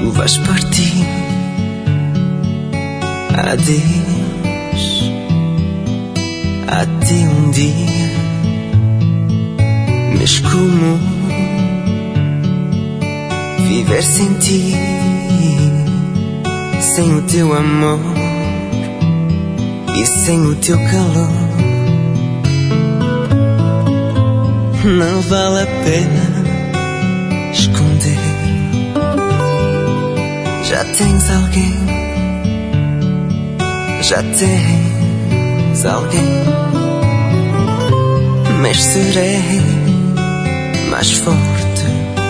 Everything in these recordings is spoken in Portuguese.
vais partir. Adeus, até um dia. Mas como viver sem ti, sem o teu amor e sem o teu calor? Não vale a pena esconder. Já tens alguém, já tens alguém. Mas serei mais forte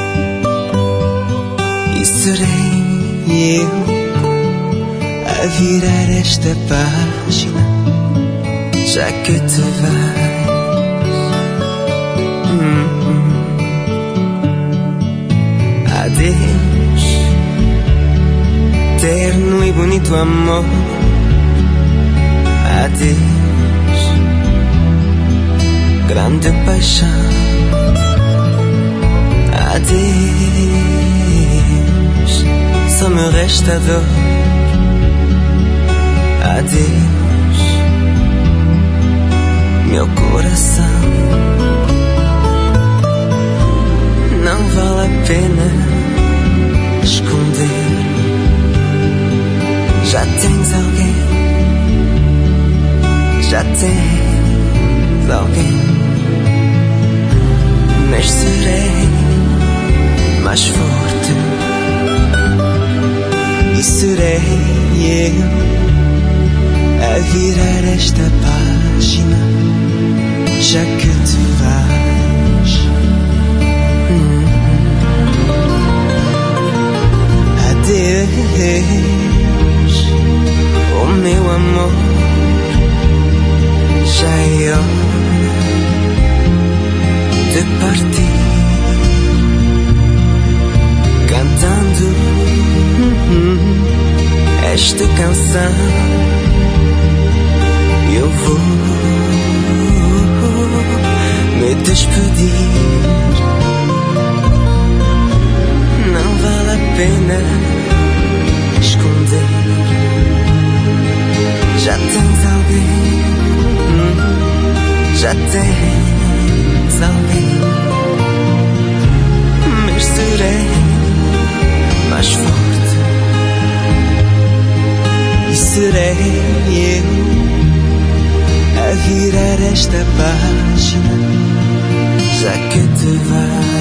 e serei eu a virar esta página, já que te vais. Adeus, terno e bonito amor. Adeus, grande paixão. Adeus, só me resta dor. Adeus, meu coração. Não vale a pena esconder. Já tens alguém, já tens alguém. Mas serei mais forte e serei eu a virar esta página, já que te vais. Adeus, oh meu amor, já é hora de partir. Cantando esta canção, eu vou me despedir. Não vale a pena esconder. Já tens alguém, já tens alguém. Mas serei mais forte e serei eu a virar esta página, já que te vais.